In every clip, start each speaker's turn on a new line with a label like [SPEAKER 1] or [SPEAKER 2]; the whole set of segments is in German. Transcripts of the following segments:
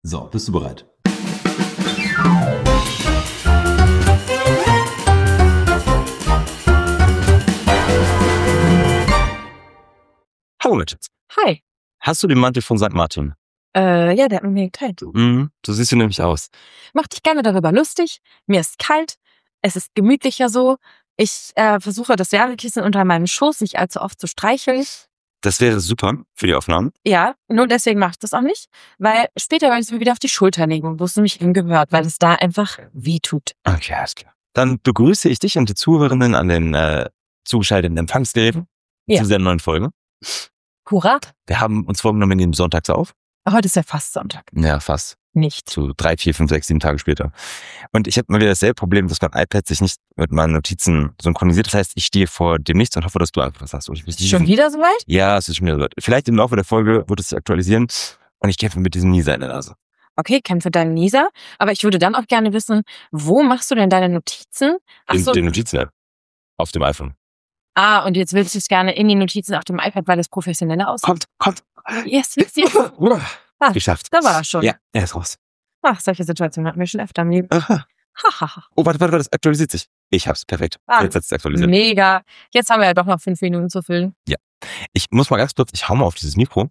[SPEAKER 1] So, bist du bereit?
[SPEAKER 2] Hallo Mädchens.
[SPEAKER 3] Hi.
[SPEAKER 2] Hast du den Mantel von St. Martin?
[SPEAKER 3] Ja, der hat mit mir geteilt.
[SPEAKER 2] So siehst du nämlich aus.
[SPEAKER 3] Mach dich gerne darüber lustig. Mir ist kalt. Es ist gemütlicher so. Ich versuche, das Wärmekissen unter meinem Schoß nicht allzu oft zu streicheln.
[SPEAKER 2] Das wäre super für die Aufnahmen.
[SPEAKER 3] Ja, nur deswegen mache ich das auch nicht. Weil später werde ich es mir wieder auf die Schulter legen, wo es nämlich hingehört, weil es da einfach weh tut.
[SPEAKER 2] Okay, alles klar. Dann begrüße ich dich und die Zuhörerinnen an den zugeschalteten Empfangsgeräten zu dieser neuen Folge.
[SPEAKER 3] Hurra.
[SPEAKER 2] Wir haben uns vorgenommen, wir nehmen sonntags auf.
[SPEAKER 3] Heute ist ja fast Sonntag.
[SPEAKER 2] Ja, fast.
[SPEAKER 3] Nicht.
[SPEAKER 2] So 3, 4, 5, 6, 7 Tage später. Und ich habe mal wieder dasselbe Problem, dass mein iPad sich nicht mit meinen Notizen synchronisiert. Das heißt, ich stehe vor dem Nichts und hoffe, dass du einfach was hast.
[SPEAKER 3] Schon wieder soweit?
[SPEAKER 2] Ja, es ist schon wieder soweit. Vielleicht im Laufe der Folge wird es sich aktualisieren und ich kämpfe mit diesem Nieser in der Nase.
[SPEAKER 3] Okay, kämpfe deinen Nieser. Aber ich würde dann auch gerne wissen, wo machst du denn deine Notizen?
[SPEAKER 2] Den Notizen-App. Auf dem iPhone.
[SPEAKER 3] Und jetzt willst du es gerne in die Notizen auf dem iPad, weil das professioneller aussieht?
[SPEAKER 2] Kommt.
[SPEAKER 3] Yes.
[SPEAKER 2] Geschafft.
[SPEAKER 3] Da war er schon.
[SPEAKER 2] Ja, er ist raus.
[SPEAKER 3] Ach, solche Situationen hatten wir schon öfter im Leben.
[SPEAKER 2] Aha. Oh, warte, das aktualisiert sich. Ich hab's, perfekt. Jetzt hat's aktualisiert.
[SPEAKER 3] Mega. Jetzt haben wir ja doch noch 5 Minuten zu füllen.
[SPEAKER 2] Ja. Ich muss mal ganz kurz, ich hau mal auf dieses Mikro.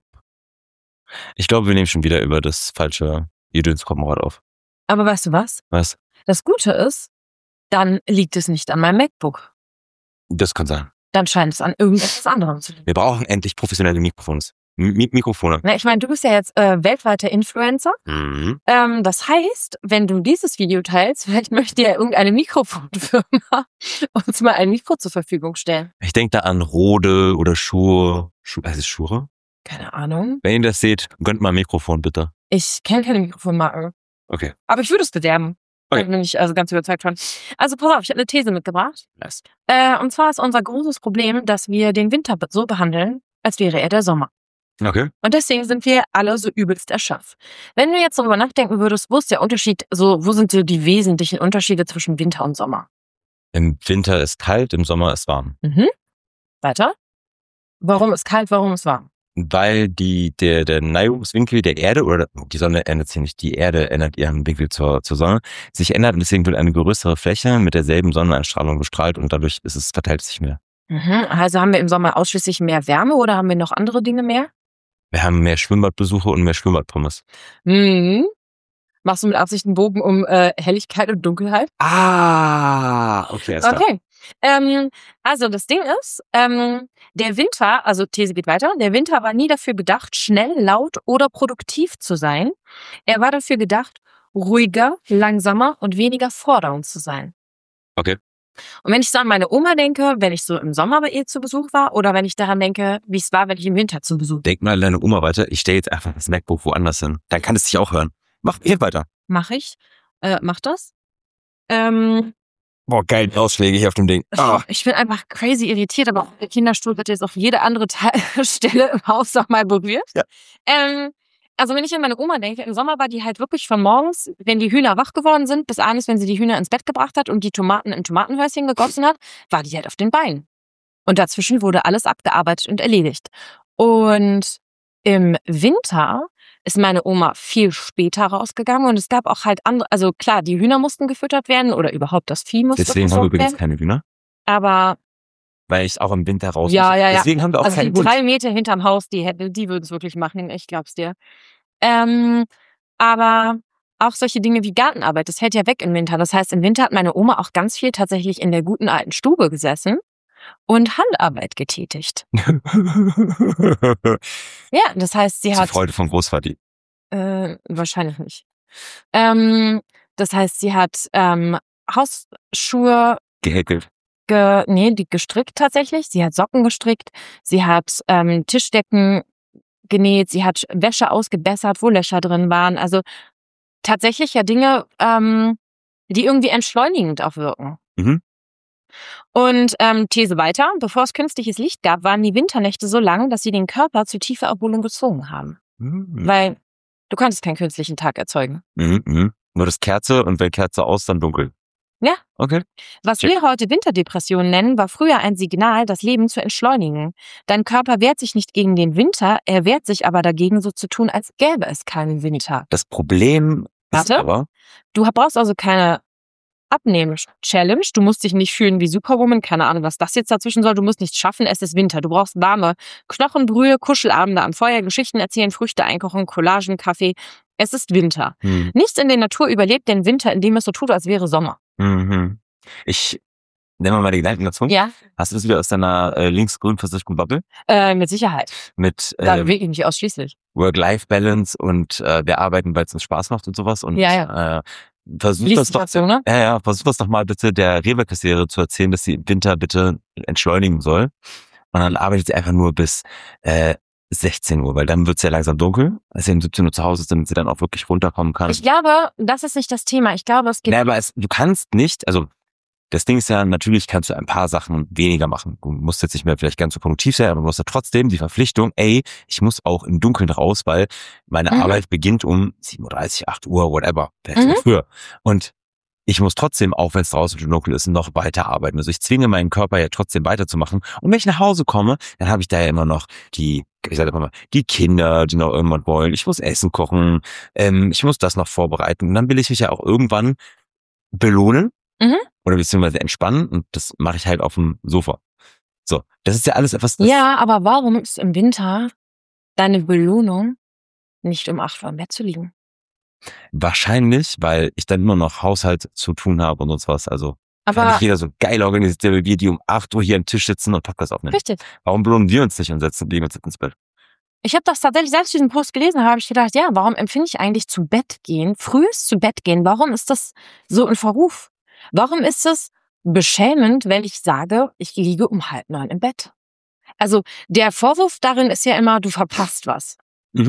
[SPEAKER 2] Ich glaube, wir nehmen schon wieder über das falsche Gedönskoppenrad auf.
[SPEAKER 3] Aber weißt du was?
[SPEAKER 2] Was?
[SPEAKER 3] Das Gute ist, dann liegt es nicht an meinem MacBook.
[SPEAKER 2] Das kann sein.
[SPEAKER 3] Dann scheint es an irgendetwas anderem zu liegen.
[SPEAKER 2] Wir brauchen endlich professionelle Mikrofone.
[SPEAKER 3] Na, ich meine, du bist ja jetzt weltweiter Influencer. Das heißt, wenn du dieses Video teilst, vielleicht möchte ja irgendeine Mikrofonfirma uns mal ein Mikro zur Verfügung stellen.
[SPEAKER 2] Ich denke da an Rode oder Shure. Heißt es Shure?
[SPEAKER 3] Keine Ahnung.
[SPEAKER 2] Wenn ihr das seht, gönnt mal ein Mikrofon, bitte.
[SPEAKER 3] Ich kenne keine Mikrofonmarken.
[SPEAKER 2] Okay.
[SPEAKER 3] Aber ich würde es bewerben.
[SPEAKER 2] Okay.
[SPEAKER 3] Ich bin nicht ganz überzeugt von. Also pass auf, ich habe eine These mitgebracht.
[SPEAKER 2] Nice.
[SPEAKER 3] Und zwar ist unser großes Problem, dass wir den Winter so behandeln, als wäre er der Sommer.
[SPEAKER 2] Okay.
[SPEAKER 3] Und deswegen sind wir alle so übelst erschöpft. Wenn du jetzt darüber nachdenken würdest, wo ist der Unterschied, wo sind so die wesentlichen Unterschiede zwischen Winter und Sommer?
[SPEAKER 2] Im Winter ist kalt, im Sommer ist warm.
[SPEAKER 3] Weiter? Warum ist kalt, warum ist warm?
[SPEAKER 2] Weil der Neigungswinkel der Erde, oder die Sonne ändert sich nicht, die Erde ändert ihren Winkel zur Sonne, sich ändert und deswegen wird eine größere Fläche mit derselben Sonneneinstrahlung bestrahlt und dadurch verteilt es sich mehr.
[SPEAKER 3] Also haben wir im Sommer ausschließlich mehr Wärme oder haben wir noch andere Dinge mehr?
[SPEAKER 2] Wir haben mehr Schwimmbadbesuche und mehr Schwimmbadpommes.
[SPEAKER 3] Machst du mit Absicht einen Bogen um Helligkeit und Dunkelheit?
[SPEAKER 2] Okay.
[SPEAKER 3] Okay. Also das Ding ist, der Winter, also These geht weiter, der Winter war nie dafür gedacht, schnell, laut oder produktiv zu sein. Er war dafür gedacht, ruhiger, langsamer und weniger fordernd zu sein.
[SPEAKER 2] Okay.
[SPEAKER 3] Und wenn ich so an meine Oma denke, wenn ich so im Sommer bei ihr zu Besuch war oder wenn ich daran denke, wie es war, wenn ich im Winter zu Besuch war.
[SPEAKER 2] Denk mal an deine Oma weiter, ich stelle jetzt einfach das MacBook woanders hin. Dann kann es dich auch hören. Mach weiter.
[SPEAKER 3] Mach ich. Mach das.
[SPEAKER 2] Boah, geil, die Ausschläge hier auf dem Ding.
[SPEAKER 3] Ich bin einfach crazy irritiert, aber der Kinderstuhl wird jetzt auf jede andere Stelle im Haus noch mal berührt.
[SPEAKER 2] Ja.
[SPEAKER 3] Also wenn ich an meine Oma denke, im Sommer war die halt wirklich von morgens, wenn die Hühner wach geworden sind, bis abends, wenn sie die Hühner ins Bett gebracht hat und die Tomaten im Tomatenhäuschen gegossen hat, war die halt auf den Beinen. Und dazwischen wurde alles abgearbeitet und erledigt. Und im Winter ist meine Oma viel später rausgegangen und es gab auch halt andere, also klar, die Hühner mussten gefüttert werden oder überhaupt das Vieh musste
[SPEAKER 2] Deswegen haben wir
[SPEAKER 3] versorgt
[SPEAKER 2] übrigens
[SPEAKER 3] werden.
[SPEAKER 2] keine Hühner.
[SPEAKER 3] Aber
[SPEAKER 2] weil ich auch im Winter raus muss.
[SPEAKER 3] Ja.
[SPEAKER 2] Deswegen haben wir auch
[SPEAKER 3] also
[SPEAKER 2] keinen
[SPEAKER 3] die
[SPEAKER 2] Hund.
[SPEAKER 3] 3 Meter hinterm Haus, die würden es wirklich machen, ich glaub's dir. Aber auch solche Dinge wie Gartenarbeit, das hält ja weg im Winter. Das heißt, im Winter hat meine Oma auch ganz viel tatsächlich in der guten alten Stube gesessen und Handarbeit getätigt. Ja, das heißt, sie
[SPEAKER 2] Zur
[SPEAKER 3] hat...
[SPEAKER 2] Freude von Großvati.
[SPEAKER 3] Wahrscheinlich nicht. Das heißt, sie hat Hausschuhe
[SPEAKER 2] Gehäkelt.
[SPEAKER 3] die gestrickt tatsächlich. Sie hat Socken gestrickt. Sie hat Tischdecken genäht. Sie hat Wäsche ausgebessert, wo Löcher drin waren. Also tatsächlich ja Dinge, die irgendwie entschleunigend auch wirken. Und These weiter. Bevor es künstliches Licht gab, waren die Winternächte so lang, dass sie den Körper zu tiefer Erholung gezwungen haben. Weil du konntest keinen künstlichen Tag erzeugen.
[SPEAKER 2] Nur das Kerze und wenn Kerze aus, dann dunkel.
[SPEAKER 3] Ja.
[SPEAKER 2] Okay.
[SPEAKER 3] Was
[SPEAKER 2] Check.
[SPEAKER 3] wir heute Winterdepression nennen, war früher ein Signal, das Leben zu entschleunigen. Dein Körper wehrt sich nicht gegen den Winter, er wehrt sich aber dagegen, so zu tun, als gäbe es keinen Winter.
[SPEAKER 2] Das Problem ist
[SPEAKER 3] Warte.
[SPEAKER 2] aber,
[SPEAKER 3] Du brauchst also keine Abnehmen-Challenge. Du musst dich nicht fühlen wie Superwoman. Keine Ahnung, was das jetzt dazwischen soll. Du musst nichts schaffen. Es ist Winter. Du brauchst warme Knochenbrühe, Kuschelabende am Feuer, Geschichten erzählen, Früchte einkochen, Collagen, Kaffee. Es ist Winter. Nichts in der Natur überlebt den Winter, indem es so tut, als wäre Sommer.
[SPEAKER 2] Ich nenne mal meine Gedanken dazu.
[SPEAKER 3] Ja,
[SPEAKER 2] Hast du das wieder aus deiner linksgrün versicherten Bubble?
[SPEAKER 3] mit Sicherheit.
[SPEAKER 2] Mit
[SPEAKER 3] Da bewege ich mich ausschließlich.
[SPEAKER 2] Work-Life-Balance und wir arbeiten, weil es uns Spaß macht und sowas. Und
[SPEAKER 3] Ja.
[SPEAKER 2] versuch
[SPEAKER 3] Liest
[SPEAKER 2] das
[SPEAKER 3] sich
[SPEAKER 2] doch,
[SPEAKER 3] dazu, ne?
[SPEAKER 2] versuch das doch mal bitte der Rewe-Kassiererin zu erzählen, dass sie im Winter bitte entschleunigen soll. Und dann arbeitet sie einfach nur bis 16 Uhr, weil dann wird es ja langsam dunkel, als sie um 17 Uhr zu Hause ist, damit sie dann auch wirklich runterkommen kann.
[SPEAKER 3] Ich glaube, das ist nicht das Thema. Ich glaube, es geht...
[SPEAKER 2] Nee, aber du kannst nicht, also das Ding ist ja, natürlich kannst du ein paar Sachen weniger machen. Du musst jetzt nicht mehr vielleicht ganz so produktiv sein, aber du hast ja trotzdem die Verpflichtung, ich muss auch im Dunkeln raus, weil meine Arbeit beginnt um 7:30 Uhr, 8 Uhr, whatever, vielleicht früher. Und ich muss trotzdem, auch wenn es draußen schon dunkel ist, noch weiter arbeiten. Also ich zwinge meinen Körper ja trotzdem weiterzumachen. Und wenn ich nach Hause komme, dann habe ich da ja immer noch die Kinder, die noch irgendwann wollen. Ich muss Essen kochen, ich muss das noch vorbereiten. Und dann will ich mich ja auch irgendwann belohnen oder beziehungsweise entspannen. Und das mache ich halt auf dem Sofa. So, das ist ja alles etwas...
[SPEAKER 3] Ja, aber warum ist im Winter deine Belohnung, nicht um 8 Uhr im Bett zu liegen?
[SPEAKER 2] Wahrscheinlich, weil ich dann immer noch Haushalt zu tun habe und sonst was. Also kann
[SPEAKER 3] Aber
[SPEAKER 2] nicht jeder so geil organisiert wie wir, die um 8 Uhr hier am Tisch sitzen und Podcast aufnehmen.
[SPEAKER 3] richtig.
[SPEAKER 2] Warum belohnen wir uns nicht und legen uns ins Bett?
[SPEAKER 3] Ich habe das tatsächlich, selbst diesen Post gelesen habe, ich gedacht, ja, warum empfinde ich eigentlich zu Bett gehen, frühest zu Bett gehen, warum ist das so ein Verruf? Warum ist es beschämend, wenn ich sage, ich liege um 8:30 im Bett? Also der Vorwurf darin ist ja immer, du verpasst was.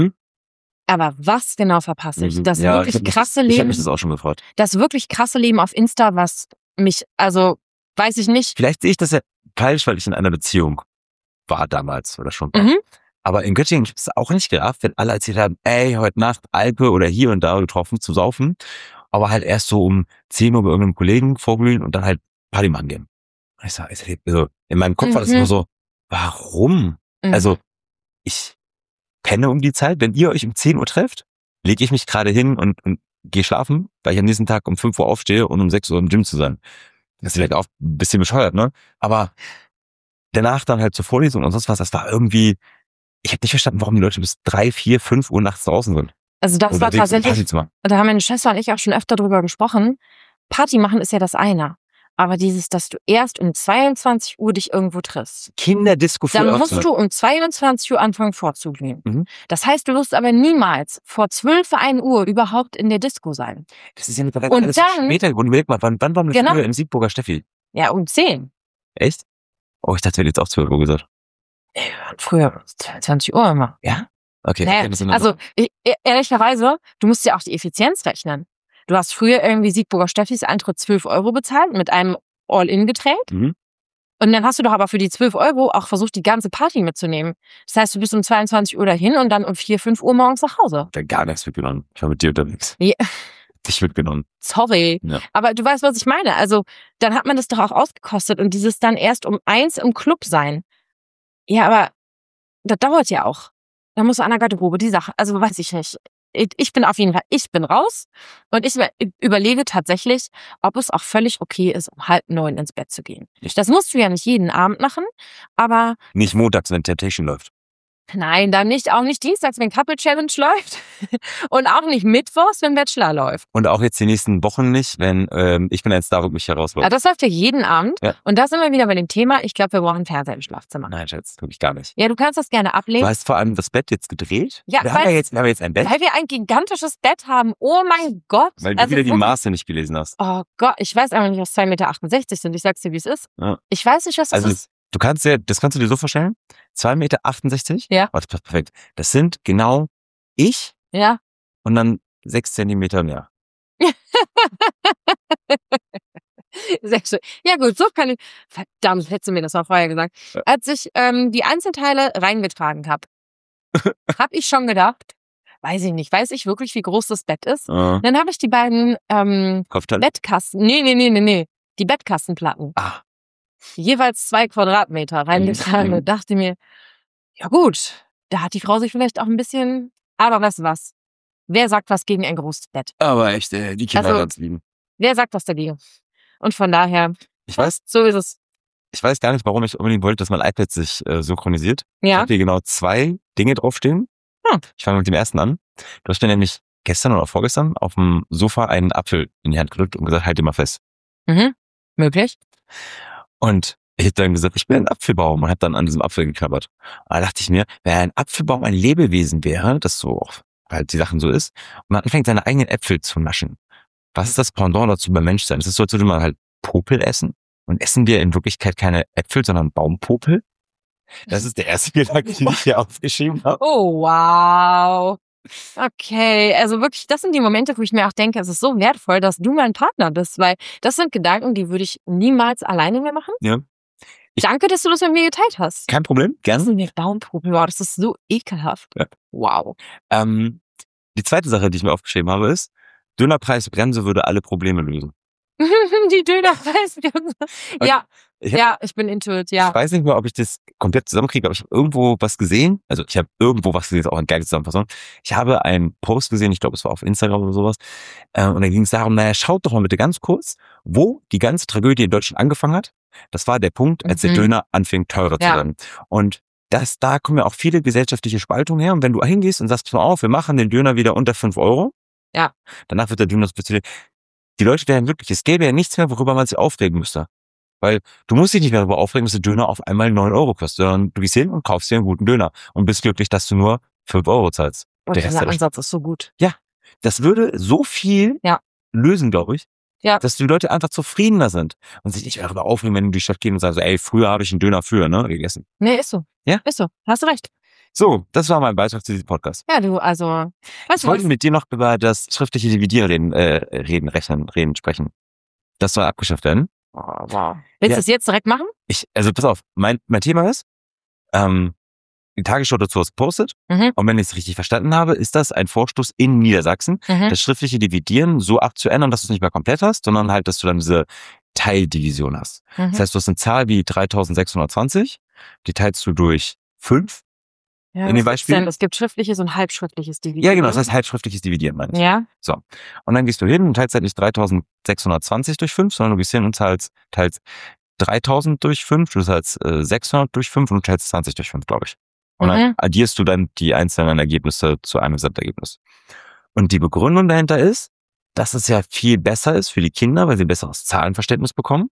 [SPEAKER 3] Aber was genau verpasse ich? Das
[SPEAKER 2] Ja,
[SPEAKER 3] wirklich krasse
[SPEAKER 2] ich habe
[SPEAKER 3] Leben,
[SPEAKER 2] mich das auch schon gefreut.
[SPEAKER 3] das wirklich krasse Leben auf Insta, was mich, also weiß ich nicht.
[SPEAKER 2] Vielleicht sehe ich das ja falsch, weil ich in einer Beziehung war damals oder schon war. Aber in Göttingen gibt es auch nicht gerafft, wenn alle erzählt haben, heute Nacht Alpe oder hier und da getroffen zu saufen, aber halt erst so um 10 Uhr bei irgendeinem Kollegen vorglühen und dann halt Party machen gehen. Ich sag, also in meinem Kopf war das immer so, warum? Also ich penne um die Zeit, wenn ihr euch um 10 Uhr trefft, lege ich mich gerade hin und gehe schlafen, weil ich am nächsten Tag um 5 Uhr aufstehe und um 6 Uhr im Gym zu sein. Das ist vielleicht auch ein bisschen bescheuert, ne? Aber danach dann halt zur Vorlesung und sonst was, das war irgendwie, ich habe nicht verstanden, warum die Leute bis 3, 4, 5 Uhr nachts draußen sind.
[SPEAKER 3] Also das war tatsächlich, da haben meine Schwester und ich auch schon öfter drüber gesprochen. Party machen ist ja das eine. Aber dass du erst um 22 Uhr dich irgendwo triffst.
[SPEAKER 2] Kinderdisco für
[SPEAKER 3] Dann musst du um 22 Uhr anfangen vorzuglühen. Das heißt, du wirst aber niemals vor 12, 1 Uhr überhaupt in der Disco sein.
[SPEAKER 2] Das ist ja mittlerweile alles später geworden. Überleg mal, wann waren wir früher im Siegburger Steffi?
[SPEAKER 3] Ja, um 10.
[SPEAKER 2] Echt? Oh, ich dachte, wir hätten jetzt auch 12 Uhr gesagt.
[SPEAKER 3] Früher 22 Uhr immer.
[SPEAKER 2] Ja? Okay.
[SPEAKER 3] Naja, also ehrlicherweise, du musst ja auch die Effizienz rechnen. Du hast früher irgendwie Siegburger Steffis Eintritt 12 € bezahlt mit einem All-In-Getränk. Und dann hast du doch aber für die 12 € auch versucht, die ganze Party mitzunehmen. Das heißt, du bist um 22 Uhr dahin und dann um 4, 5 Uhr morgens nach Hause.
[SPEAKER 2] Da gar nichts mitgenommen. Ich war mit dir unterwegs.
[SPEAKER 3] Ja.
[SPEAKER 2] Dich mitgenommen.
[SPEAKER 3] Sorry.
[SPEAKER 2] Ja.
[SPEAKER 3] Aber du weißt, was ich meine. Also, dann hat man das doch auch ausgekostet und dieses dann erst um 1 im Club sein. Ja, aber das dauert ja auch. Da muss an der Garderobe die Sache, also weiß ich nicht. Ich bin auf jeden Fall, ich bin raus und ich überlege tatsächlich, ob es auch völlig okay ist, um 8:30 ins Bett zu gehen. Das musst du ja nicht jeden Abend machen, aber...
[SPEAKER 2] Nicht montags, wenn Temptation läuft.
[SPEAKER 3] Nein, dann nicht, auch nicht dienstags, wenn Couple Challenge läuft und auch nicht mittwochs, wenn Bachelor läuft.
[SPEAKER 2] Und auch jetzt die nächsten Wochen nicht, wenn Ich bin ein Star und mich herausläuft.
[SPEAKER 3] Ja, das läuft ja jeden Abend. Ja. Und da sind wir wieder bei dem Thema, ich glaube, wir brauchen Fernseher im Schlafzimmer.
[SPEAKER 2] Nein, Schatz, wirklich gar nicht.
[SPEAKER 3] Ja, du kannst das gerne ablehnen.
[SPEAKER 2] Du hast vor allem das Bett jetzt gedreht?
[SPEAKER 3] Ja,
[SPEAKER 2] wir haben jetzt ein Bett.
[SPEAKER 3] Weil wir ein gigantisches Bett haben. Oh mein Gott.
[SPEAKER 2] Weil du wieder die Maße nicht gelesen hast.
[SPEAKER 3] Oh Gott, ich weiß einfach nicht, was 2,68 Meter sind. Ich sag's dir, wie es ist. Ja. Ich weiß nicht, was das ist.
[SPEAKER 2] Das kannst du dir so vorstellen. 2,68 Meter?
[SPEAKER 3] Ja.
[SPEAKER 2] Oh, das passt perfekt. Das sind genau ich.
[SPEAKER 3] Ja.
[SPEAKER 2] Und dann 6 Zentimeter mehr.
[SPEAKER 3] Sehr schön. Ja gut, so kann ich... Verdammt, hättest du mir das mal vorher gesagt. Als ich die Einzelteile reingetragen habe, habe ich schon gedacht, weiß ich nicht, weiß ich wirklich, wie groß das Bett ist?
[SPEAKER 2] Ah,
[SPEAKER 3] Dann habe ich die beiden
[SPEAKER 2] Kopfteil.
[SPEAKER 3] Bettkasten, nee, die Bettkastenplatten,
[SPEAKER 2] Ah,
[SPEAKER 3] jeweils 2 Quadratmeter reingetragen und dachte mir, ja gut, da hat die Frau sich vielleicht auch ein bisschen, aber weißt du was? Wer sagt was gegen ein großes Bett?
[SPEAKER 2] aber echt, die Kinder
[SPEAKER 3] Also-
[SPEAKER 2] ganz lieben.
[SPEAKER 3] Wer sagt was dagegen? Und von daher,
[SPEAKER 2] Ich weiß
[SPEAKER 3] so ist es.
[SPEAKER 2] gar nicht, warum ich unbedingt wollte, dass mein iPad sich synchronisiert. Ich
[SPEAKER 3] Ja.
[SPEAKER 2] habe hier genau 2 Dinge draufstehen. Ich fange mit dem ersten an. Du hast mir nämlich gestern oder vorgestern auf dem Sofa einen Apfel in die Hand gedrückt und gesagt, halt den mal fest.
[SPEAKER 3] Möglich.
[SPEAKER 2] Und ich habe dann gesagt, ich bin ein Apfelbaum und habe dann an diesem Apfel geknabbert. Und da dachte ich mir, wenn ein Apfelbaum ein Lebewesen wäre, das so auch halt die Sachen so ist, und man anfängt seine eigenen Äpfel zu naschen, was ist das Pendant dazu beim Menschsein? Es ist so, als würde man halt Popel essen. Und essen wir in Wirklichkeit keine Äpfel, sondern Baumpopel? Das ist der erste Gedanke, den ich hier aufgeschrieben habe.
[SPEAKER 3] Oh, wow. Okay, also wirklich, das sind die Momente, wo ich mir auch denke, es ist so wertvoll, dass du mein Partner bist, weil das sind Gedanken, die würde ich niemals alleine mehr machen.
[SPEAKER 2] Ja.
[SPEAKER 3] Danke, dass du das mit mir geteilt hast.
[SPEAKER 2] Kein Problem,
[SPEAKER 3] Das
[SPEAKER 2] gern.
[SPEAKER 3] sind mir Baumpopel, wow, das ist so ekelhaft.
[SPEAKER 2] Ja.
[SPEAKER 3] Wow.
[SPEAKER 2] Die zweite Sache, die ich mir aufgeschrieben habe, ist, Dönerpreisbremse würde alle Probleme lösen.
[SPEAKER 3] Die Dönerpreisbremse. Ja,
[SPEAKER 2] Ich
[SPEAKER 3] ich bin into it, ja.
[SPEAKER 2] Ich weiß nicht mehr, ob ich das komplett zusammenkriege, aber ich habe irgendwo was gesehen. Also ich habe irgendwo was gesehen, ist auch eine geile Zusammenfassung. Ich habe einen Post gesehen, ich glaube, es war auf Instagram oder sowas. Und da ging es darum, naja, schaut doch mal bitte ganz kurz, wo die ganze Tragödie in Deutschland angefangen hat. Das war der Punkt, als der Döner anfing, teurer zu werden. Und da kommen ja auch viele gesellschaftliche Spaltungen her. Und wenn du hingehst und sagst, pass mal auf, wir machen den Döner wieder unter 5 Euro.
[SPEAKER 3] Ja.
[SPEAKER 2] Danach wird der Döner speziell. Die Leute wären wirklich, es gäbe ja nichts mehr, worüber man sich aufregen müsste. Weil du musst dich nicht mehr darüber aufregen, dass der Döner auf einmal 9 Euro kostet, sondern du gehst hin und kaufst dir einen guten Döner und bist glücklich, dass du nur 5 Euro zahlst.
[SPEAKER 3] Und
[SPEAKER 2] Der Rest
[SPEAKER 3] dieser
[SPEAKER 2] der
[SPEAKER 3] Ansatz ist so gut.
[SPEAKER 2] Das würde so viel lösen, glaube ich, dass die Leute einfach zufriedener sind und sich nicht mehr darüber aufregen, wenn du die Stadt gehst und sagst, ey, früher habe ich einen Döner gegessen.
[SPEAKER 3] Nee, ist so.
[SPEAKER 2] Ja?
[SPEAKER 3] Ist so. Hast du recht.
[SPEAKER 2] So, das war mein Beitrag zu diesem Podcast.
[SPEAKER 3] Ja, du, also, weißt
[SPEAKER 2] Ich
[SPEAKER 3] du
[SPEAKER 2] wollte
[SPEAKER 3] was?
[SPEAKER 2] mit dir noch über das schriftliche Dividieren sprechen. Das soll abgeschafft werden.
[SPEAKER 3] Oh, wow. Willst du es jetzt direkt machen?
[SPEAKER 2] Also pass auf, mein Thema ist, die Tagesschau dazu was gepostet.
[SPEAKER 3] Mhm.
[SPEAKER 2] Und wenn ich es richtig verstanden habe, ist das ein Vorstoß in Niedersachsen, das schriftliche Dividieren so abzuändern, dass du es nicht mehr komplett hast, sondern halt, dass du dann diese Teildivision hast. Das heißt, du hast eine Zahl wie 3620, die teilst du durch 5
[SPEAKER 3] Ja,
[SPEAKER 2] in dem
[SPEAKER 3] was
[SPEAKER 2] Beispiel.
[SPEAKER 3] gibt's denn? Es gibt schriftliches und halbschriftliches Dividieren.
[SPEAKER 2] Ja, genau, das heißt halbschriftliches Dividieren, meine ich.
[SPEAKER 3] Ja.
[SPEAKER 2] So. Und dann gehst du hin und teilst halt nicht 3620 durch 5, sondern du gehst hin und teilst 3000 durch 5, du teilst 600 durch 5 und du teilst 20 durch 5, glaube ich. Und dann addierst du dann die einzelnen Ergebnisse zu einem Gesamtergebnis. Und die Begründung dahinter ist, dass es ja viel besser ist für die Kinder, weil sie ein besseres Zahlenverständnis bekommen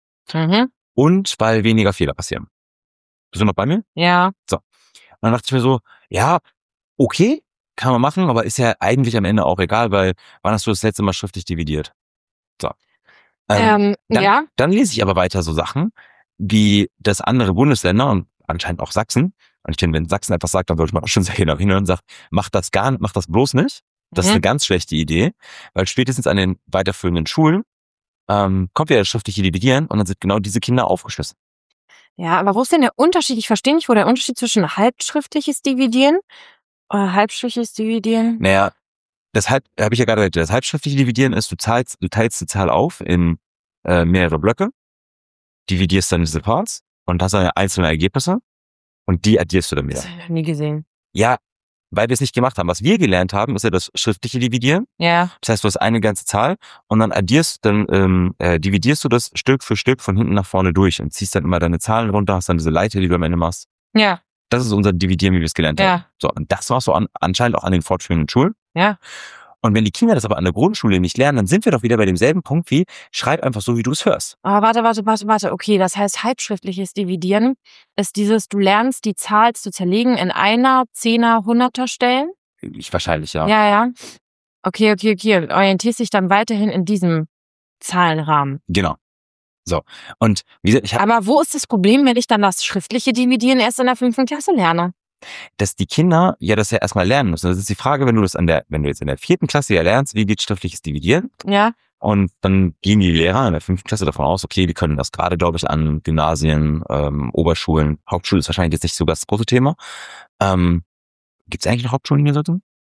[SPEAKER 2] und weil weniger Fehler passieren. Bist du noch bei mir?
[SPEAKER 3] Ja.
[SPEAKER 2] Und dann dachte ich mir so, ja, okay, kann man machen, aber ist ja eigentlich am Ende auch egal, weil wann hast du das letzte Mal schriftlich dividiert? So.
[SPEAKER 3] Ja.
[SPEAKER 2] Dann lese ich aber weiter so Sachen, wie das andere Bundesländer und anscheinend auch Sachsen. Und ich finde, wenn Sachsen etwas sagt, dann sollte man auch schon sehr genau hinhören und sagt, mach das bloß nicht. Das ist eine ganz schlechte Idee, weil spätestens an den weiterführenden Schulen kommt wieder das schriftliche Dividieren und dann sind genau diese Kinder aufgeschlossen.
[SPEAKER 3] Ja, aber wo ist denn der Unterschied? Ich verstehe nicht, wo der Unterschied zwischen halbschriftliches Dividieren oder halbschriftliches Dividieren.
[SPEAKER 2] Naja, habe ich ja gerade gesagt, das halbschriftliche Dividieren ist, du teilst die Zahl auf in mehrere Blöcke, dividierst dann diese Parts und hast dann einzelne Ergebnisse und die addierst du dann wieder.
[SPEAKER 3] Das habe ich noch nie gesehen.
[SPEAKER 2] Ja, weil wir es nicht gemacht haben. Was wir gelernt haben, ist ja das schriftliche Dividieren.
[SPEAKER 3] Ja.
[SPEAKER 2] Das heißt, du hast eine ganze Zahl und dann dividierst du das Stück für Stück von hinten nach vorne durch und ziehst dann immer deine Zahlen runter, hast dann diese Leiter, die du am Ende machst.
[SPEAKER 3] Ja.
[SPEAKER 2] Das ist unser Dividieren, wie wir es gelernt haben. So, und das machst du anscheinend auch an den fortführenden Schulen.
[SPEAKER 3] Ja.
[SPEAKER 2] Und wenn die Kinder das aber an der Grundschule nicht lernen, dann sind wir doch wieder bei demselben Punkt wie, schreib einfach so, wie du es hörst.
[SPEAKER 3] Aber warte. Okay, das heißt, halbschriftliches Dividieren ist dieses, du lernst die Zahl zu zerlegen in Einer, Zehner, Hunderter Stellen.
[SPEAKER 2] Wahrscheinlich, ja.
[SPEAKER 3] Ja. Okay. Orientierst dich dann weiterhin in diesem Zahlenrahmen.
[SPEAKER 2] Genau. So. Und wie gesagt,
[SPEAKER 3] aber wo ist das Problem, wenn ich dann das schriftliche Dividieren erst in der 5. Klasse lerne?
[SPEAKER 2] Dass die Kinder ja das ja erstmal lernen müssen. Das ist die Frage, wenn du jetzt in der 4. Klasse ja lernst, wie geht schriftliches Dividieren?
[SPEAKER 3] Ja.
[SPEAKER 2] Und dann gehen die Lehrer in der 5. Klasse davon aus, okay, die können das gerade, glaube ich, an Gymnasien, Oberschulen, Hauptschule ist wahrscheinlich jetzt nicht so das große Thema. Gibt es eigentlich noch Hauptschulen in Niedersachsen?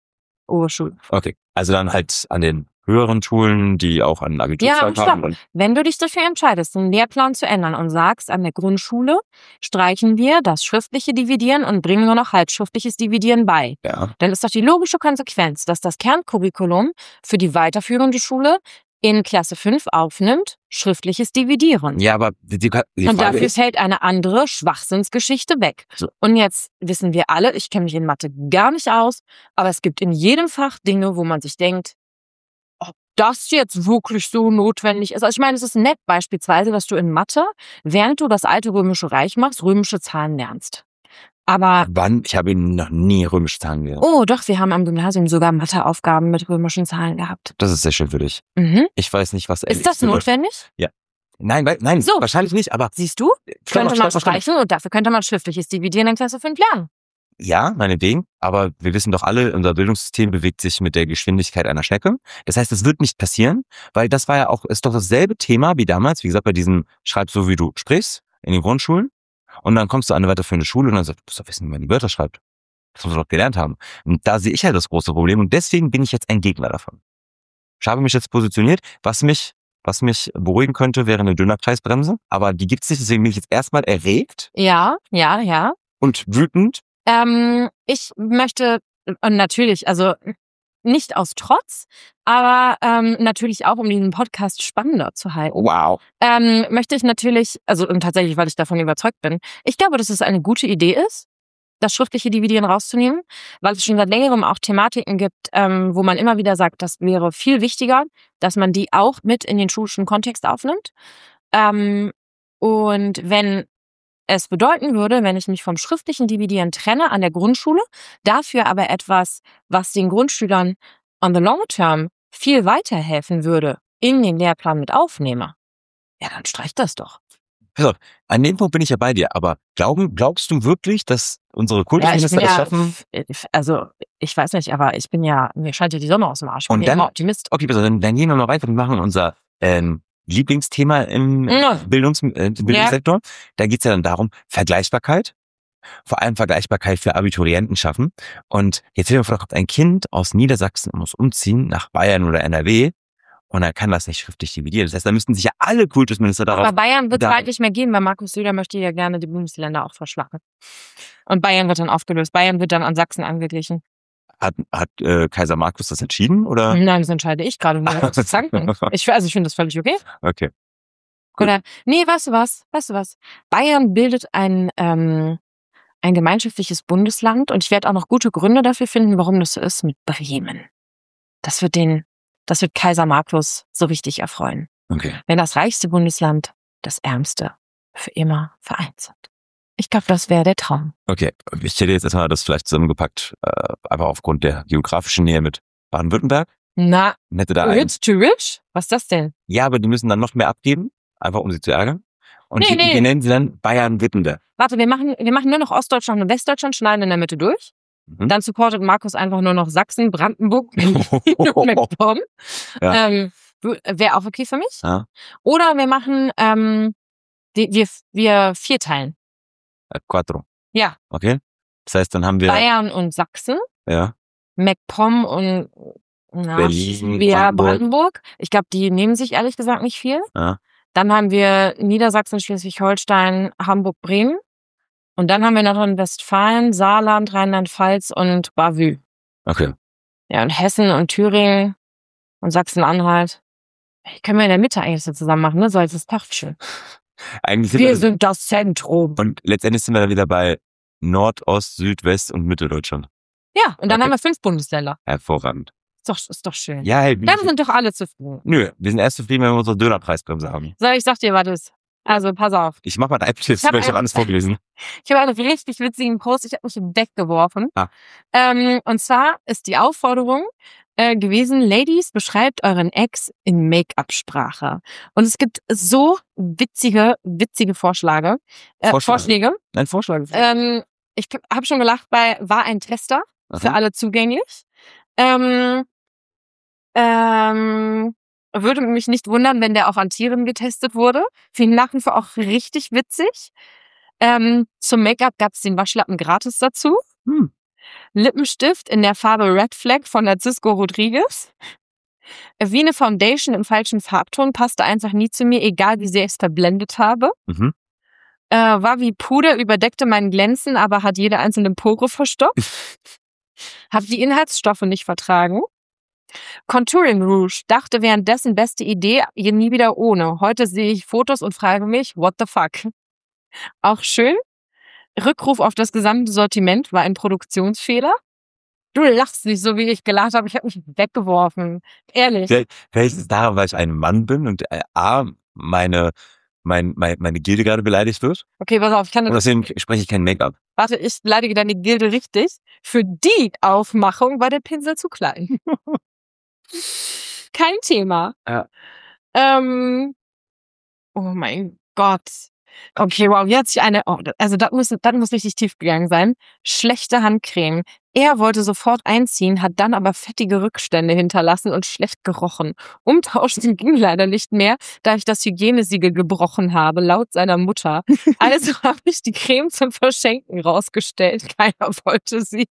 [SPEAKER 3] Oberschule.
[SPEAKER 2] Okay. Also dann halt an den höheren Schulen, die auch einen Abiturzweig haben. Und
[SPEAKER 3] Wenn du dich dafür entscheidest, den Lehrplan zu ändern und sagst, an der Grundschule streichen wir das schriftliche Dividieren und bringen nur noch halbschriftliches Dividieren bei,
[SPEAKER 2] ja.
[SPEAKER 3] dann ist doch die logische Konsequenz, dass das Kerncurriculum für die weiterführende Schule in Klasse 5 aufnimmt, schriftliches Dividieren.
[SPEAKER 2] Ja, aber die
[SPEAKER 3] Und
[SPEAKER 2] Frage
[SPEAKER 3] dafür
[SPEAKER 2] ist,
[SPEAKER 3] fällt eine andere Schwachsinnsgeschichte weg.
[SPEAKER 2] So.
[SPEAKER 3] Und jetzt wissen wir alle, ich kenne mich in Mathe gar nicht aus, aber es gibt in jedem Fach Dinge, wo man sich denkt, ob das jetzt wirklich so notwendig ist. Also ich meine, es ist nett beispielsweise, dass du in Mathe, während du das alte Römische Reich machst, römische Zahlen lernst. Aber
[SPEAKER 2] ich habe ihn noch nie römische Zahlen gelernt.
[SPEAKER 3] oh doch, wir haben am Gymnasium sogar Matheaufgaben mit römischen Zahlen gehabt.
[SPEAKER 2] Das ist sehr schön für dich.
[SPEAKER 3] Mhm.
[SPEAKER 2] Ich weiß nicht, was
[SPEAKER 3] Ist das notwendig?
[SPEAKER 2] Nein,
[SPEAKER 3] So.
[SPEAKER 2] wahrscheinlich nicht, aber
[SPEAKER 3] Siehst du? Könnte man streichen und dafür könnte man schriftliches Dividieren in Klasse 5 lernen.
[SPEAKER 2] ja, meinetwegen, aber wir wissen doch alle, unser Bildungssystem bewegt sich mit der Geschwindigkeit einer Schnecke. Das heißt, es wird nicht passieren, weil das war ja auch, ist doch dasselbe Thema wie damals, wie gesagt, bei diesem Schreib so, wie du sprichst, in den Grundschulen. Und dann kommst du an eine weiterführende Schule und dann sagst du, musst doch wissen, wie man die Wörter schreibt. Das musst du doch gelernt haben. Und da sehe ich halt das große Problem und deswegen bin ich jetzt ein Gegner davon. Ich habe mich jetzt positioniert, was mich beruhigen könnte, wäre eine Dönerpreisbremse, aber die gibt's nicht, deswegen bin ich jetzt erstmal erregt
[SPEAKER 3] Ja.
[SPEAKER 2] und wütend.
[SPEAKER 3] Ich möchte natürlich, also nicht aus Trotz, aber natürlich auch, um diesen Podcast spannender zu halten.
[SPEAKER 2] Wow.
[SPEAKER 3] Möchte ich natürlich, also und tatsächlich, weil ich davon überzeugt bin, ich glaube, dass es eine gute Idee ist, das schriftliche Dividieren rauszunehmen, weil es schon seit längerem auch Thematiken gibt, wo man immer wieder sagt, das wäre viel wichtiger, dass man die auch mit in den schulischen Kontext aufnimmt. Und wenn es bedeuten würde, wenn ich mich vom schriftlichen Dividieren trenne an der Grundschule, dafür aber etwas, was den Grundschülern on the long term viel weiterhelfen würde, in den Lehrplan mit aufnehme, ja, dann streicht das doch.
[SPEAKER 2] Also, an dem Punkt bin ich ja bei dir, aber glaubst du wirklich, dass unsere Kultusminister es schaffen?
[SPEAKER 3] Also, ich weiß nicht, aber mir scheint ja die Sonne aus dem Arsch.
[SPEAKER 2] Und
[SPEAKER 3] Ich bin
[SPEAKER 2] dann,
[SPEAKER 3] immer Optimist.
[SPEAKER 2] okay, dann gehen wir mal weiter. Wir machen unser Lieblingsthema im Bildungssektor. Da geht's ja dann darum, Vergleichbarkeit. Vor allem Vergleichbarkeit für Abiturienten schaffen. Und jetzt stell dir vor, da kommt ein Kind aus Niedersachsen und muss umziehen nach Bayern oder NRW. Und dann kann das nicht schriftlich dividieren. Das heißt, da müssten sich ja alle Kultusminister darauf...
[SPEAKER 3] Aber Bayern wird es bald nicht mehr geben, weil Markus Söder möchte ja gerne die Bundesländer auch verschlagen. Und Bayern wird dann aufgelöst. Bayern wird dann an Sachsen angeglichen.
[SPEAKER 2] Hat Kaiser Markus das entschieden, oder?
[SPEAKER 3] Nein, das entscheide ich gerade nur zu zanken. Ich finde das völlig okay.
[SPEAKER 2] Okay.
[SPEAKER 3] Oder, nee, weißt du was? Bayern bildet ein gemeinschaftliches Bundesland und ich werde auch noch gute Gründe dafür finden, warum das so ist mit Bremen. Das wird Kaiser Markus so richtig erfreuen.
[SPEAKER 2] Okay.
[SPEAKER 3] Wenn das reichste Bundesland das ärmste für immer vereint sind. Ich glaube, das wäre der Traum.
[SPEAKER 2] Okay, ich hätte jetzt erstmal das vielleicht zusammengepackt, aber aufgrund der geografischen Nähe mit Baden-Württemberg.
[SPEAKER 3] Na,
[SPEAKER 2] Hätte da
[SPEAKER 3] rich to rich? Was ist das denn?
[SPEAKER 2] Ja, aber die müssen dann noch mehr abgeben, einfach um sie zu ärgern. Und
[SPEAKER 3] Nee.
[SPEAKER 2] wir nennen sie dann Bayern-Württemberg.
[SPEAKER 3] Warte, wir machen nur noch Ostdeutschland und Westdeutschland, schneiden in der Mitte durch.
[SPEAKER 2] Mhm.
[SPEAKER 3] Dann supportet Markus einfach nur noch Sachsen, Brandenburg und MacPom.
[SPEAKER 2] Ja.
[SPEAKER 3] Wäre auch okay für mich.
[SPEAKER 2] Ja.
[SPEAKER 3] Oder wir machen, wir vierteilen.
[SPEAKER 2] Quattro.
[SPEAKER 3] Ja.
[SPEAKER 2] Okay. Das heißt, dann haben wir
[SPEAKER 3] Bayern und Sachsen,
[SPEAKER 2] ja,
[SPEAKER 3] MacPom und
[SPEAKER 2] Berlin,
[SPEAKER 3] Brandenburg. Ich glaube, die nehmen sich ehrlich gesagt nicht viel.
[SPEAKER 2] Ja.
[SPEAKER 3] Dann haben wir Niedersachsen, Schleswig-Holstein, Hamburg, Bremen. Und dann haben wir Nordrhein-Westfalen, Saarland, Rheinland-Pfalz und Bavü.
[SPEAKER 2] Okay.
[SPEAKER 3] Ja, und Hessen und Thüringen und Sachsen-Anhalt. Können wir in der Mitte eigentlich so zusammen machen, ne? So als das Tafelchen.
[SPEAKER 2] Eigentlich
[SPEAKER 3] Wir sind das Zentrum.
[SPEAKER 2] Und letztendlich sind wir dann wieder bei Nordost, Südwest und Mitteldeutschland.
[SPEAKER 3] Ja, und dann
[SPEAKER 2] Okay.
[SPEAKER 3] haben wir 5 Bundesländer.
[SPEAKER 2] Hervorragend.
[SPEAKER 3] Ist doch schön.
[SPEAKER 2] Ja, hey,
[SPEAKER 3] Dann sind doch alle zufrieden.
[SPEAKER 2] nö, wir sind erst zufrieden, wenn wir unsere Dönerpreisbremse haben.
[SPEAKER 3] So, ich sag dir, was ist. Also, pass auf.
[SPEAKER 2] Ich mach mal einen App-Tipps, weil ich habe alles vorgelesen.
[SPEAKER 3] Ich habe einen richtig witzigen Post, ich habe mich weggeworfen. Und zwar ist die Aufforderung gewesen, Ladies, beschreibt euren Ex in Make-up-Sprache. Und es gibt so witzige Vorschläge.
[SPEAKER 2] Ein Vorschlag.
[SPEAKER 3] Ich habe schon gelacht bei War ein Tester, für alle zugänglich. Würde mich nicht wundern, wenn der auch an Tieren getestet wurde. Finde nach wie vor auch richtig witzig. Zum Make-up gab es den Waschlappen gratis dazu. Lippenstift in der Farbe Red Flag von Narcisco Rodriguez. Wie eine Foundation im falschen Farbton, passte einfach nie zu mir, egal wie sehr ich es verblendet habe.
[SPEAKER 2] Mhm.
[SPEAKER 3] War wie Puder, überdeckte mein Glänzen, aber hat jede einzelne Pore verstopft. Hab die Inhaltsstoffe nicht vertragen. Contouring Rouge, dachte währenddessen beste Idee, nie wieder ohne. Heute sehe ich Fotos und frage mich, what the fuck? Auch schön. Rückruf auf das gesamte Sortiment war ein Produktionsfehler. Du lachst nicht so, wie ich gelacht habe. Ich habe mich weggeworfen. Ehrlich.
[SPEAKER 2] Vielleicht ist es daran, weil ich ein Mann bin und meine Gilde gerade beleidigt wird.
[SPEAKER 3] Okay, pass auf.
[SPEAKER 2] Und deswegen spreche ich kein Make-up.
[SPEAKER 3] Warte, ich beleidige deine Gilde richtig. Für die Aufmachung war der Pinsel zu klein. Kein Thema.
[SPEAKER 2] Ja.
[SPEAKER 3] Oh mein Gott. Okay, wow, jetzt sich das muss richtig tief gegangen sein. Schlechte Handcreme. Er wollte sofort einziehen, hat dann aber fettige Rückstände hinterlassen und schlecht gerochen. Umtauschen ging leider nicht mehr, da ich das Hygienesiegel gebrochen habe, laut seiner Mutter. Also habe ich die Creme zum Verschenken rausgestellt. Keiner wollte sie.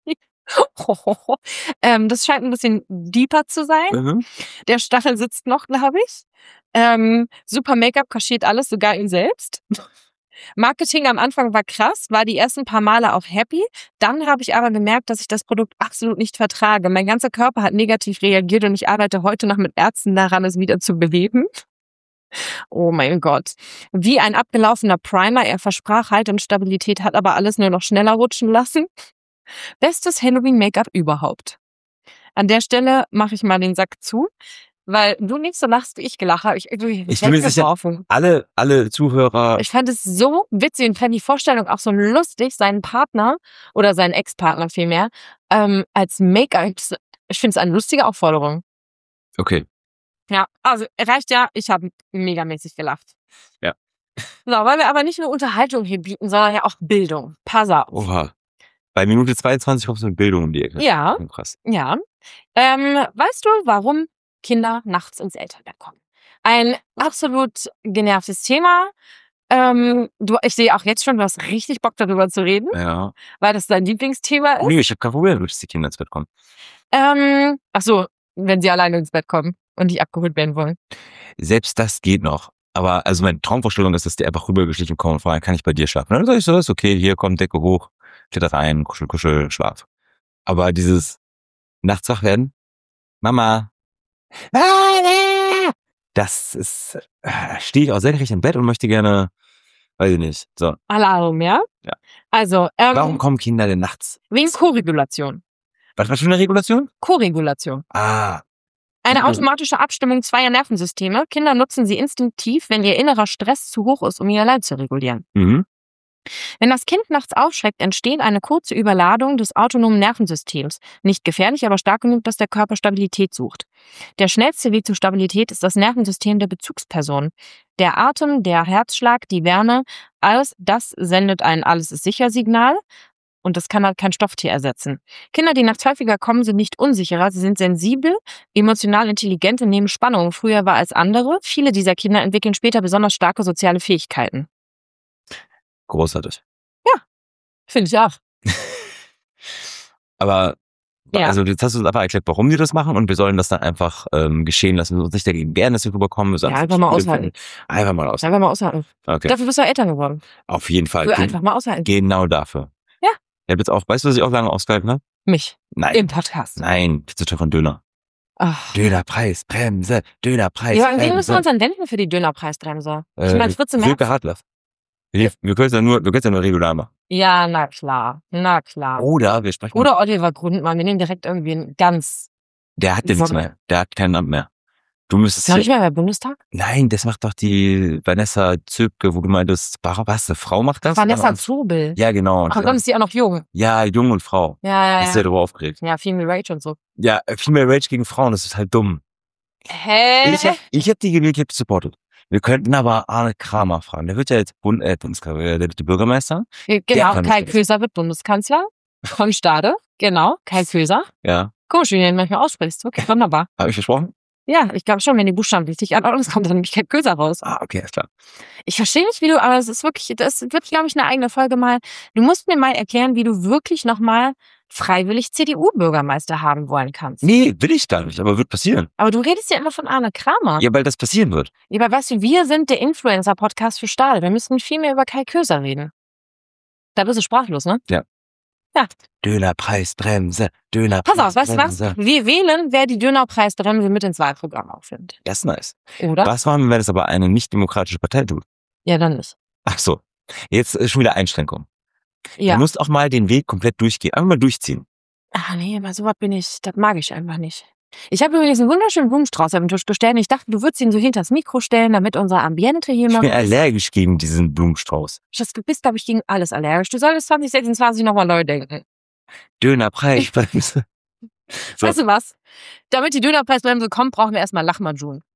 [SPEAKER 3] Das scheint ein bisschen deeper zu sein.
[SPEAKER 2] Mhm.
[SPEAKER 3] Der Stachel sitzt noch, glaube ich. Super Make-up kaschiert alles, sogar ihn selbst. Marketing am Anfang war krass, war die ersten paar Male auch happy. Dann habe ich aber gemerkt, dass ich das Produkt absolut nicht vertrage. Mein ganzer Körper hat negativ reagiert und ich arbeite heute noch mit Ärzten daran, es wieder zu beleben. Oh mein Gott. Wie ein abgelaufener Primer. Er versprach Halt und Stabilität, hat aber alles nur noch schneller rutschen lassen. Bestes Halloween-Make-up überhaupt. An der Stelle mache ich mal den Sack zu, weil du nicht so lachst, wie ich gelacht habe. Ich
[SPEAKER 2] bin mir sicher, alle Zuhörer.
[SPEAKER 3] Ich fand es so witzig und fand die Vorstellung auch so lustig, seinen Partner oder seinen Ex-Partner vielmehr als Make-up. Ich finde es eine lustige Aufforderung.
[SPEAKER 2] Okay.
[SPEAKER 3] Ja, also reicht ja, ich habe megamäßig gelacht.
[SPEAKER 2] Ja.
[SPEAKER 3] So, weil wir aber nicht nur Unterhaltung hier bieten, sondern ja auch Bildung. Pass auf.
[SPEAKER 2] Oha. Bei Minute 22 kommst du mit Bildung um die Ecke.
[SPEAKER 3] Ja.
[SPEAKER 2] Krass.
[SPEAKER 3] Ja. Weißt du, warum Kinder nachts ins Elternbett kommen? Ein absolut genervtes Thema. Ich sehe auch jetzt schon, du hast richtig Bock darüber zu reden.
[SPEAKER 2] Ja.
[SPEAKER 3] Weil das dein Lieblingsthema ist.
[SPEAKER 2] Nee, ich habe kein Problem, dass die Kinder ins Bett kommen.
[SPEAKER 3] Ach so, wenn sie alleine ins Bett kommen und nicht abgeholt werden wollen.
[SPEAKER 2] Selbst das geht noch. Aber also meine Traumvorstellung ist, dass die einfach rübergeschlichen kommen und fragen, kann ich bei dir schlafen? Dann sag ich so, ist okay, hier kommt Decke hoch, klettert rein, kuschel, Schlaf. Aber dieses nachts wach werden, Mama, das ist, stehe ich auch senkrecht im Bett und möchte gerne, weiß ich nicht, so.
[SPEAKER 3] Alarm, ja?
[SPEAKER 2] Ja.
[SPEAKER 3] Also,
[SPEAKER 2] Warum kommen Kinder denn nachts?
[SPEAKER 3] Wegen Koregulation.
[SPEAKER 2] Was für eine Regulation?
[SPEAKER 3] Koregulation. Eine automatische Abstimmung zweier Nervensysteme. Kinder nutzen sie instinktiv, wenn ihr innerer Stress zu hoch ist, um ihn allein zu regulieren.
[SPEAKER 2] Mhm.
[SPEAKER 3] Wenn das Kind nachts aufschreckt, entsteht eine kurze Überladung des autonomen Nervensystems. Nicht gefährlich, aber stark genug, dass der Körper Stabilität sucht. Der schnellste Weg zur Stabilität ist das Nervensystem der Bezugsperson. Der Atem, der Herzschlag, die Wärme, alles das sendet ein Alles-ist-sicher-Signal. Und das kann halt kein Stofftier ersetzen. Kinder, die nachts häufiger kommen, sind nicht unsicherer. Sie sind sensibel, emotional intelligent und nehmen Spannungen früher wahr als andere. Viele dieser Kinder entwickeln später besonders starke soziale Fähigkeiten.
[SPEAKER 2] Großartig.
[SPEAKER 3] Ja, finde ich auch.
[SPEAKER 2] Aber,
[SPEAKER 3] Ja.
[SPEAKER 2] also jetzt hast du uns einfach erklärt, warum die das machen und wir sollen das dann einfach geschehen lassen. Wir sollen uns nicht dagegen wehren, dass wir rüberkommen.
[SPEAKER 3] Ja, einfach mal aushalten.
[SPEAKER 2] Einfach mal aushalten.
[SPEAKER 3] Einfach mal aushalten.
[SPEAKER 2] Okay.
[SPEAKER 3] Dafür bist du Eltern geworden.
[SPEAKER 2] Auf jeden Fall.
[SPEAKER 3] Für einfach mal aushalten.
[SPEAKER 2] Genau dafür.
[SPEAKER 3] Ja.
[SPEAKER 2] Ich hab jetzt auch, weißt du, was ich auch lange ausgehalten habe?
[SPEAKER 3] Mich.
[SPEAKER 2] Nein.
[SPEAKER 3] Im Podcast.
[SPEAKER 2] Nein, viel zu teuer von Döner.
[SPEAKER 3] Ach.
[SPEAKER 2] Dönerpreis, Bremse, Dönerpreis.
[SPEAKER 3] Ja, an wen müssen wir uns dann wenden für die Dönerpreisbremse? Ich meine, Fritz im März.
[SPEAKER 2] Silke Hartlaff. Wir können es ja nur regular machen.
[SPEAKER 3] Ja, na klar.
[SPEAKER 2] Oder wir sprechen.
[SPEAKER 3] Oder Oliver Grundmann. Wir nehmen direkt irgendwie einen ganz...
[SPEAKER 2] Der hat ja nichts mehr. Der hat kein Amt mehr. Du müsstest.
[SPEAKER 3] Ist ja nicht mehr beim Bundestag?
[SPEAKER 2] Nein, das macht doch die Vanessa Zöpke, wo du meintest, was, eine Frau macht das?
[SPEAKER 3] Vanessa Zobel.
[SPEAKER 2] Ja, genau.
[SPEAKER 3] Ach, dann ist die auch noch jung.
[SPEAKER 2] Ja, jung und Frau.
[SPEAKER 3] Ja.
[SPEAKER 2] Das ist ja darüber aufgeregt.
[SPEAKER 3] Ja, Female Rage und so.
[SPEAKER 2] Ja, Female Rage gegen Frauen, das ist halt dumm.
[SPEAKER 3] Hä?
[SPEAKER 2] Ich hab die gewählt, ich hab die supportet. Wir könnten aber Arne Kramer fragen. Der wird ja jetzt der wird die Bürgermeister.
[SPEAKER 3] Genau, Kai Köser wird Bundeskanzler von Stade. Genau, Kai Köser.
[SPEAKER 2] Ja.
[SPEAKER 3] Komisch, wie du den manchmal aussprichst. Okay, wunderbar.
[SPEAKER 2] Habe ich versprochen?
[SPEAKER 3] Ja, ich glaube schon, wenn die Buchstaben richtig anordnen, kommt dann nämlich Kai Köser raus.
[SPEAKER 2] Okay, ist klar.
[SPEAKER 3] Ich verstehe nicht, wie du, aber es ist wirklich, das wird, glaube ich, eine eigene Folge mal. Du musst mir mal erklären, wie du wirklich nochmal freiwillig CDU-Bürgermeister haben wollen kannst.
[SPEAKER 2] Nee, will ich gar nicht, aber wird passieren.
[SPEAKER 3] Aber du redest ja immer von Arne Kramer.
[SPEAKER 2] Ja, weil das passieren wird.
[SPEAKER 3] Ja, aber weißt du, wir sind der Influencer-Podcast für Stahl. Wir müssen viel mehr über Kai Köser reden. Da bist du sprachlos, ne?
[SPEAKER 2] Ja.
[SPEAKER 3] Ja.
[SPEAKER 2] Dönerpreisbremse,
[SPEAKER 3] Pass auf, weißt du was? Wir wählen, wer die Dönerpreisbremse mit ins Wahlprogramm aufnimmt.
[SPEAKER 2] Das ist nice.
[SPEAKER 3] Oder?
[SPEAKER 2] Was machen wir, wenn es aber eine nicht-demokratische Partei tut?
[SPEAKER 3] Ja, dann nicht.
[SPEAKER 2] Ach so, jetzt ist schon wieder Einschränkung.
[SPEAKER 3] Ja.
[SPEAKER 2] Du musst auch mal den Weg komplett durchgehen. Einfach mal durchziehen.
[SPEAKER 3] Ach nee, aber sowas das mag ich einfach nicht. Ich habe übrigens einen wunderschönen Blumenstrauß auf den Tisch gestellt. Ich dachte, du würdest ihn so hinters Mikro stellen, damit unser Ambiente hier
[SPEAKER 2] Ich
[SPEAKER 3] mal...
[SPEAKER 2] bin allergisch gegen diesen Blumenstrauß.
[SPEAKER 3] Du bist, glaube ich, gegen alles allergisch. Du solltest 2026 nochmal neu denken.
[SPEAKER 2] Dönerpreisbremse. So.
[SPEAKER 3] Weißt du was? Damit die Dönerpreisbremse kommt, brauchen wir erstmal Lahmacun.